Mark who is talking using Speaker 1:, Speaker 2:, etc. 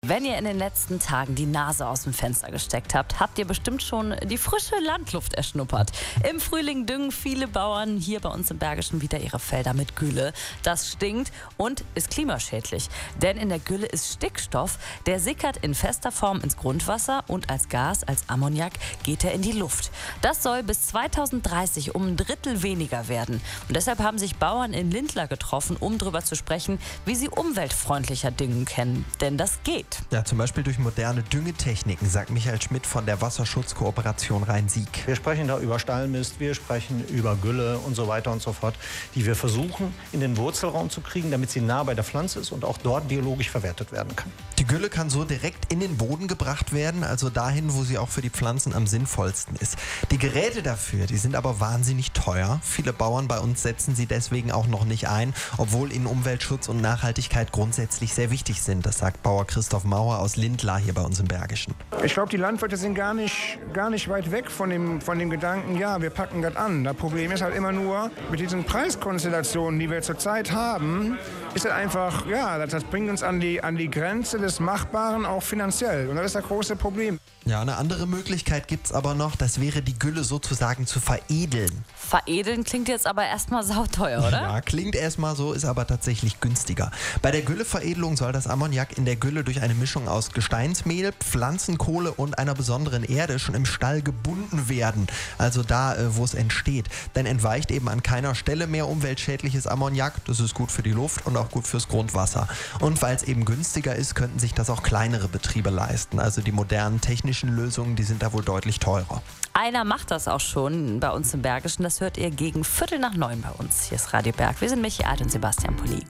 Speaker 1: Wenn ihr in den letzten Tagen die Nase aus dem Fenster gesteckt habt, habt ihr bestimmt schon die frische Landluft erschnuppert. Im Frühling düngen viele Bauern hier bei uns im Bergischen wieder ihre Felder mit Gülle. Das stinkt und ist klimaschädlich. Denn in der Gülle ist Stickstoff, der sickert in fester Form ins Grundwasser und als Gas, als Ammoniak, geht er in die Luft. Das soll bis 2030 um ein Drittel weniger werden. Und deshalb haben sich Bauern in Lindlar getroffen, um darüber zu sprechen, wie sie umweltfreundlicher düngen können. Denn das geht.
Speaker 2: Ja, zum Beispiel durch moderne Düngetechniken, sagt Michael Schmidt von der Wasserschutzkooperation Rhein-Sieg.
Speaker 3: Wir sprechen da über Stallmist, wir sprechen über Gülle und so weiter und so fort, die wir versuchen in den Wurzelraum zu kriegen, damit sie nah bei der Pflanze ist und auch dort biologisch verwertet werden kann.
Speaker 2: Die Gülle kann so direkt in den Boden gebracht werden, also dahin, wo sie auch für die Pflanzen am sinnvollsten ist. Die Geräte dafür, die sind aber wahnsinnig teuer. Viele Bauern bei uns setzen sie deswegen auch noch nicht ein, obwohl ihnen Umweltschutz und Nachhaltigkeit grundsätzlich sehr wichtig sind. Das sagt Bauer Christoph Mauer aus Lindlar hier bei uns im Bergischen.
Speaker 4: Ich glaube, die Landwirte sind gar nicht weit weg von dem Gedanken, ja, wir packen das an. Das Problem ist halt immer nur, mit diesen Preiskonstellationen, die wir zurzeit haben, ist es einfach, ja, das bringt uns an die Grenze des Machbaren, auch finanziell. Und das ist das große Problem.
Speaker 2: Ja, eine andere Möglichkeit gibt es aber noch, das wäre die Gülle sozusagen zu veredeln.
Speaker 1: Veredeln klingt jetzt aber erstmal sauteuer, oder?
Speaker 2: Ja, klingt erstmal so, ist aber tatsächlich günstiger. Bei der Gülleveredelung soll das Ammoniak in der Gülle durch eine Mischung aus Gesteinsmehl, Pflanzenkohle und einer besonderen Erde schon im Stall gebunden werden. Also da, wo es entsteht. Dann entweicht eben an keiner Stelle mehr umweltschädliches Ammoniak. Das ist gut für die Luft und auch gut fürs Grundwasser. Und weil es eben günstiger ist, könnten sich das auch kleinere Betriebe leisten. Also die modernen technischen Lösungen, die sind da wohl deutlich teurer.
Speaker 1: Einer macht das auch schon bei uns im Bergischen. Das hört ihr gegen 8:45 bei uns. Hier ist Radio Berg. Wir sind Michi Alt und Sebastian Pulli.